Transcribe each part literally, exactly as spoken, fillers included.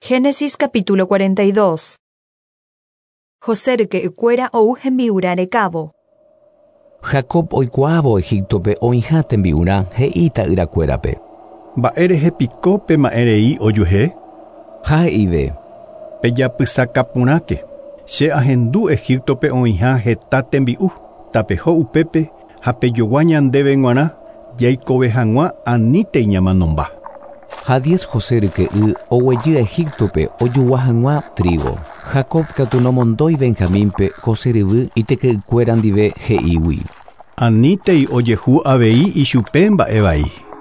Génesis capítulo cuarenta y dos. José reke'ykuéra ou hembi'ura rekávo. Jacob oikuaávo Egiptope oĩha tembi'ura he'i ta'yrakuérape. Mba'e rehepiko pe ma'erei ojuhe? Ha he'ive. Pejapysakáporãke. Che ahendu Egiptope oĩha heta tembi'u. Tapeho upépe ha pejogua ñandéve g̃uarã jaikove hag̃ua aníntei ñamanómba. Ha diez José ryke'y oguejy Egiptope ojugua hag̃ua trigo. Jacob katu nomondói Benjamínpe José ryvy iteke'ykuéra ndive he'ígui. Aníntei ojehu avei ichupe mba'e vai.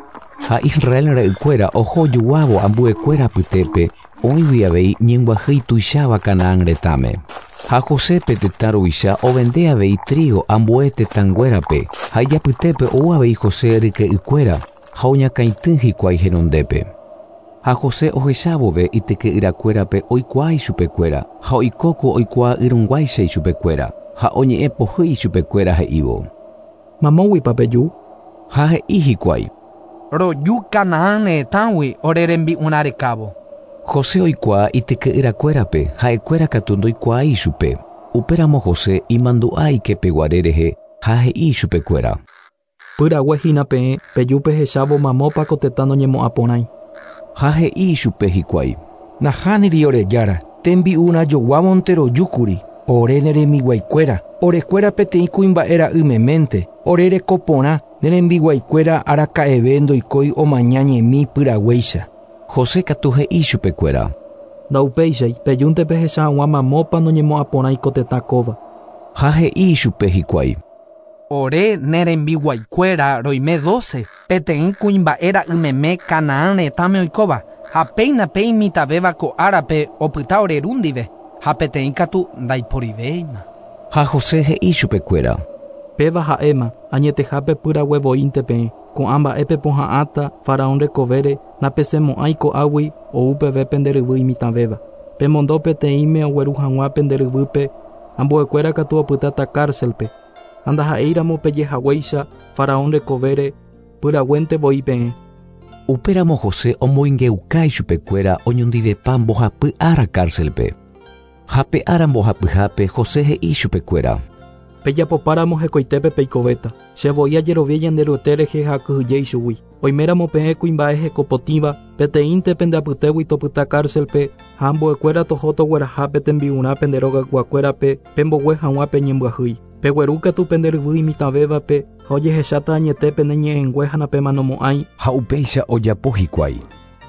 Ha Israel ra'ykuéra oho ojuguávo ambuekuéra pytépe oĩgui avei ñemguahýi tuicháva Kanaán retãme. Ha Josépe tetã ruvicha ovende avei trigo ambue tetãnguérape ha ijapytépe ou avei José ryke'ykuéra ha oñakãitỹ hikuái henondépe. Ha José ohechavove iteke'yrakuérape oikuaa ichupekuéra ha oikóku oikuaa yrũnguáicha ichupekuéra ha oñe'ẽ pohýi ichupekuéra he'ívo. Mamóguipa peju? Ha he'i hikuái. Roju Kanaán retãgui ore rembi'urã rekávo. José oikuaa iteke'yrakuérape ha'ekuéra katu ndoikuaái ichupe. Upéramo José imandu'a ikepeguare rehe ha he'i ichupekuéra. Pyrague hína peẽ pejúpe hechávo mamópako tetã noñemo'ãporãi. Ha he'i ichupe hikuái. Nahániri orejára, tembi'urã joguávonte rojúkuri, ore nerembiguaikuéra, orekuéra peteĩ kuimba'era'ymeménte, ore rekoporã nerembiguaikuéra araka'eve ndoikói omaña ñemi pyraguéicha. José katu he'i chupekuéra. Ndaupéichai pejúnte pehecha hag̃ua mamópa noñemo'ãporãi ko tetã kóva. Ha he'i chupe hikuái. Ore nerembiguaikuéra roime doce peteĩ kuimba'era'ymeme Kanaán retãme oikóva ha péinape imitavéva ko árape opyta ore ru ndive ha peteĩ katu ndaiporivéima. Ha José he'i chupekuéra. Péva ha'éma añetehápe pyraguevoínte peẽ ko'ã mba'épe pohã'ãta Faraón rekovére napesemo'ãi ko'águi ou peve penderyvy imitãvéva. Pemondo peteĩme ogueru hag̃ua penderyvýpe ambuekuéra katu opytáta cárcelpe. Andaha'éiramo pejehaguéicha Faraón rekovére pyraguéntevoi peẽ. Upéramo José omboingeukái chupekuéra oñondivepa mbohapy ára cárcelpe. Ha pe ára mbohapyhápe José he'i chupekuéra. Pejapopáramo hekoitépe peikovéta. Chevoi ajerovia ñande ryete rehe ha kyhyje ichugui. Oiméramo peẽ kuimba'e hekopotíva peteĩnte pendeapytégui topyta cárcelpe ha ambuekuéra toho toguerahápe tembi'urã penderogakuakuérape pembogue hag̃ua peñembyahýi. Pegueru katu penderyvy imitãvévape ha ojehecháta añetépe neñe'ẽngue ha napemanomo'ãi. Ha upéicha ojapo hikuái.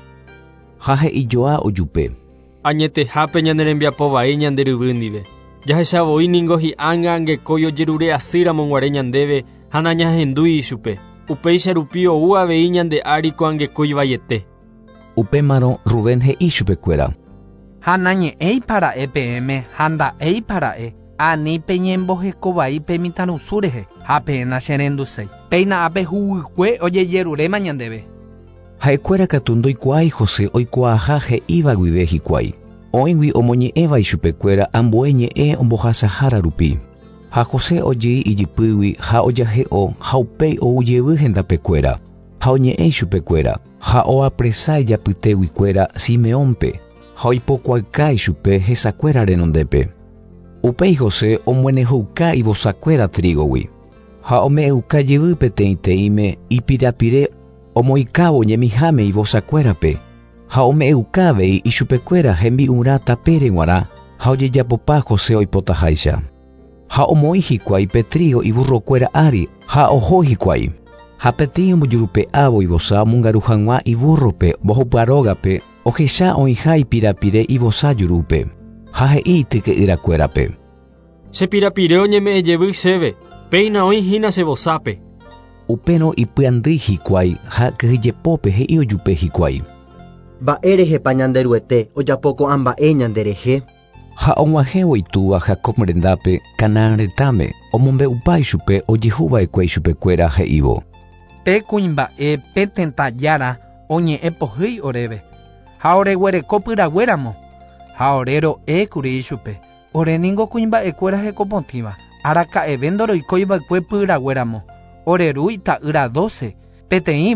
Ha he'ijoa ojupe. Añetehápe ñande rembiapo vai ñande ryvy ndive. Jahechavoi ningo hi'ãnga angekói ojerure asýramo guare ñandéve ha nañahendúi ichupe. Upéicha rupi ou avei ñande áriko angekói vaiete. Upémarõ Rubén he'i chupekuéra. Ha nañe'ẽi para'e peẽme ha nda'éi para'e ani peñembohekovai pe mitãrusu rehe ha péna cherenduséi. Péina ápe huguykue ojejeruréma ñandéve. Ha'ekuéra katu ndoikuaái José oikuaaha he'íva guive hikuái. Oĩgui omoñe'ẽva ichupekuéra ambue ñe'ẽ ombohasahára rupi. Ha José ojýi ijypýgui ha ojahe'o ha upéi oujevy hendapekuéra. Ha oñe'ẽ ichupekuéra ha oapresa ijapytéguikuéra Simeónpe ha oipokuaaká ichupe hesakuéra renondépe. Upéi José omoeneho'uka ivosakuéra trígogui. Ha ome'ẽuka jevy peteĩteĩme ipirapire omoikávo ñemiháme ivosakuérape. Ha ome'ẽuka avei ichupekuéra hembi'urã tapére g̃uarã ha ojejapopa José oipotaháicha. Ha omoĩ hikuái pe trigo iburrokuéra ári ha oho hikuái. Ha peteĩ ombojurupe'ávo ivosã omongaru hag̃ua iburrope mbohopyarógape ohecha oĩha ipirapire ivosã jurúpe. Ha he'i iteke'yrakuérape. Chepirapire oñeme'ẽjevy chéve, péina oĩhína che vosápe. Upérõ ipyandýi hikuái ha kyhyjepópe he'i ojupe hikuái. Mba'e rehepa ñande ryete ojapoko amba'e ñande rehe. Ha og̃uahẽvo itúva Jacob rendápe Kanaán retãme omombe'upa ichupe ojehuva'ekue ichupekuéra he'ívo. Pe kuimba'e pe tentajára oñe'ẽ pohýi oréve ha oreguereko pyraguéramo ha ore ro'ékuri ichupe. Ore ningo kuimba'ekuéra hekopotĩva araka'eve ndoroikóiva'ekue pyraguéramo. Ore ru ita'yra doce peteĩva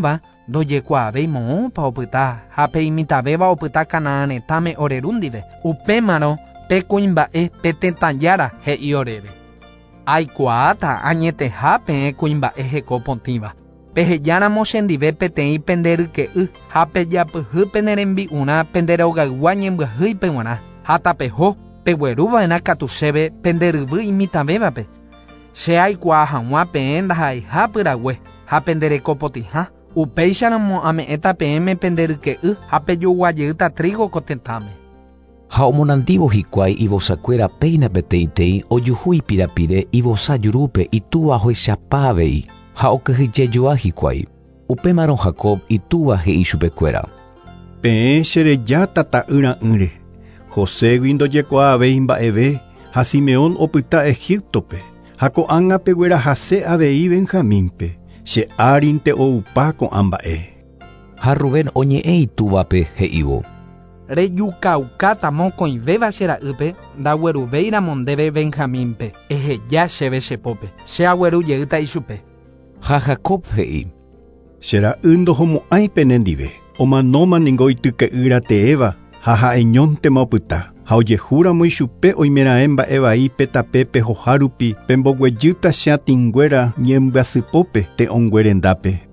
ndojekuavéi moõpa opyta ha pe imitavéva opyta Kanaã retãme orerúndive upémarõ pe kuimba'e pe tetãjára he'i oréve. Aikuaáta añeteha peẽ kuimba'e heko potĩva. Pehejáramo chendive peteĩ penderyke'y ha pejapyhy pe nerembi'urã penderogaygua ñembyahýipe g̃uarã ha tapeho pegueruva'erã katu chéve penderyvy imitavévape. Che aikuaa hag̃ua peẽ ndahaiha pyrague ha pendereko potĩha. Upéicharamo ame'ẽta peẽme penderyke'y ha pejoguajýta trigo ko tetãme. Ha omonandívo hikuái ivosakuéra péina peteĩteĩ ojuhu ipirapire ivosa jurúpe itúva ohechapa avei ha okyhyjejoa hikuái. Upémarõ Jacob itúva he'i chupekuéra. Peẽ chereja tata'yra'ỹre. Joségui ndojekuaavéi mba'eve ha Simeón opyta Egiptope ha ko'ág̃a peguerahase avei Benjamínpe. Che árinte oupa ko'ã mba'e. Ha Rubén oñe'ẽ itúvape he'ívo. Rejukaukata mokõivéva che ra'ýpe ndagueruvéiramo ndéve Benjamínpe eheja chéve chepópe che aguerujeýta ichupe. Ha Jacob he'i. Che ra'y ndohomo'ãi penendive omanóma ningo ityke'ýra teéva ha ha'eñóntema opyta ha ojehúramo ichupe oimeraẽ mba'e vai pe tape pehohárupi pemboguejýta che atinguéra ñembyasýpópe te'õnguerendápe